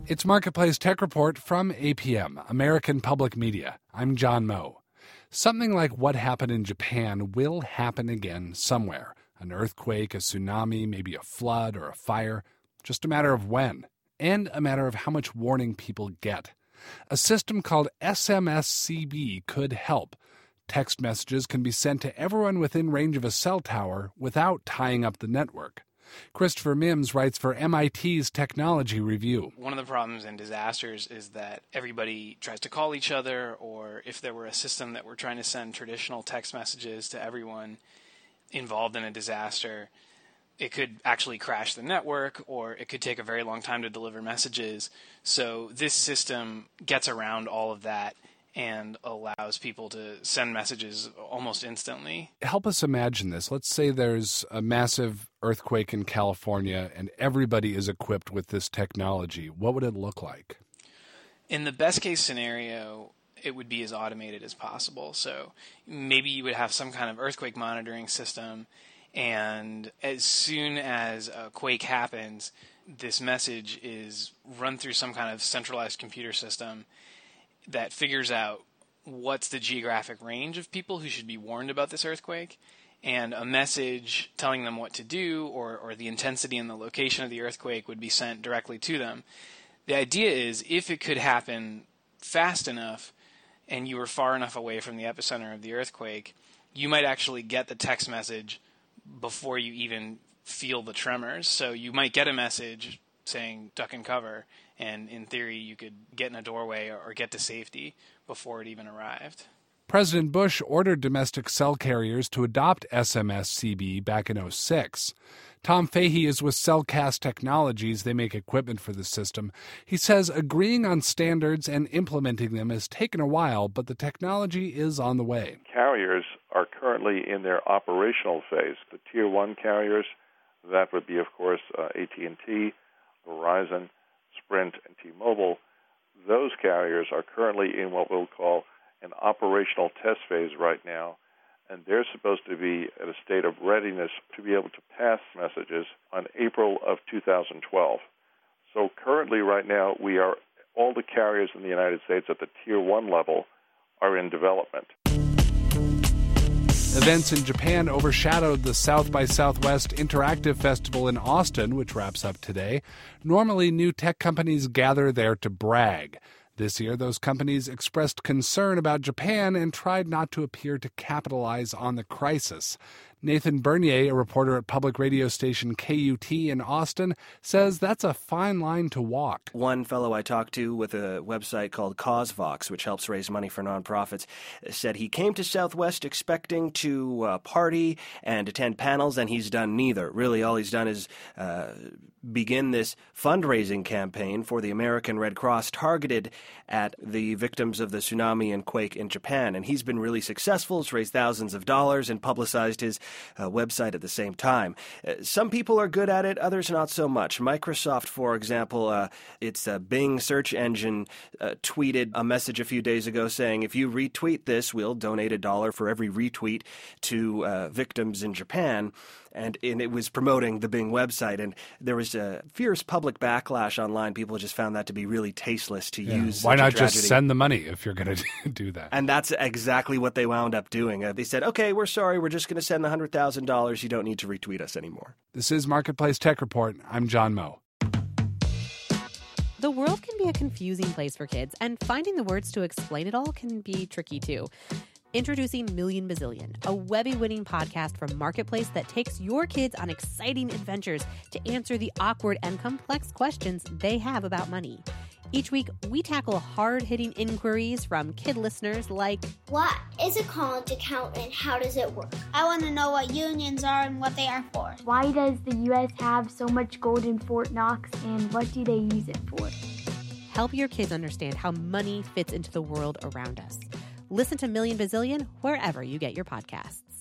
It's Marketplace Tech Report from APM, American Public Media. I'm John Moe. Something like what happened in Japan will happen again somewhere. An earthquake, a tsunami, maybe a flood or a fire. Just a matter of when, and a matter of how much warning people get. A system called SMSCB could help. Text messages can be sent to everyone within range of a cell tower without tying up the network. Christopher Mims writes for MIT's Technology Review. One of the problems in disasters is that everybody tries to call each other, or if there were a system that were trying to send traditional text messages to everyone involved in a disaster, it could actually crash the network, or it could take a very long time to deliver messages. So this system gets around all of that and allows people to send messages almost instantly. Help us imagine this. Let's say there's a massive earthquake in California and everybody is equipped with this technology. What would it look like? In the best case scenario, it would be as automated as possible. So maybe you would have some kind of earthquake monitoring system, and as soon as a quake happens, this message is run through some kind of centralized computer system that figures out what's the geographic range of people who should be warned about this earthquake, and a message telling them what to do or the intensity and the location of the earthquake would be sent directly to them. The idea is if it could happen fast enough and you were far enough away from the epicenter of the earthquake, you might actually get the text message before you even feel the tremors. So you might get a message saying duck and cover, and in theory you could get in a doorway or get to safety before it even arrived. President Bush ordered domestic cell carriers to adopt SMSCB back in 2006. Tom Fahey is with Cellcast Technologies. They make equipment for the system. He says agreeing on standards and implementing them has taken a while, but the technology is on the way. Carriers are currently in their operational phase. The Tier 1 carriers, that would be, of course, AT&T, Verizon, Sprint, and T-Mobile. Those carriers are currently in what we'll call an operational test phase right now, and they're supposed to be at a state of readiness to be able to pass messages on April of 2012. So currently right now, all the carriers in the United States at the Tier 1 level are in development. Events in Japan overshadowed the South by Southwest Interactive Festival in Austin, which wraps up today. Normally, new tech companies gather there to brag. This year, those companies expressed concern about Japan and tried not to appear to capitalize on the crisis. Nathan Bernier, a reporter at public radio station KUT in Austin, says that's a fine line to walk. One fellow I talked to with a website called CauseVox, which helps raise money for nonprofits, said he came to Southwest expecting to party and attend panels, and he's done neither. Really, all he's done is begin this fundraising campaign for the American Red Cross targeted at the victims of the tsunami and quake in Japan. And he's been really successful. He's raised thousands of dollars and publicized his website at the same time. Some people are good at it, others not so much. Microsoft, for example, its Bing search engine tweeted a message a few days ago saying, if you retweet this, we'll donate $1 for every retweet to victims in Japan. And it was promoting the Bing website, and there was a fierce public backlash online. People just found that to be really tasteless to use. Why not just send the money if you're going to do that? And that's exactly what they wound up doing. They said, okay, we're sorry, we're just going to send the $100,000. You don't need to retweet us anymore. This is Marketplace Tech Report. I'm John Moe. The world can be a confusing place for kids, and finding the words to explain it all can be tricky too. Introducing Million Bazillion, a Webby-winning podcast from Marketplace that takes your kids on exciting adventures to answer the awkward and complex questions they have about money. Each week, we tackle hard-hitting inquiries from kid listeners like, what is a college account and how does it work? I want to know what unions are and what they are for. Why does the U.S. have so much gold in Fort Knox, and what do they use it for? Help your kids understand how money fits into the world around us. Listen to Million Bazillion wherever you get your podcasts.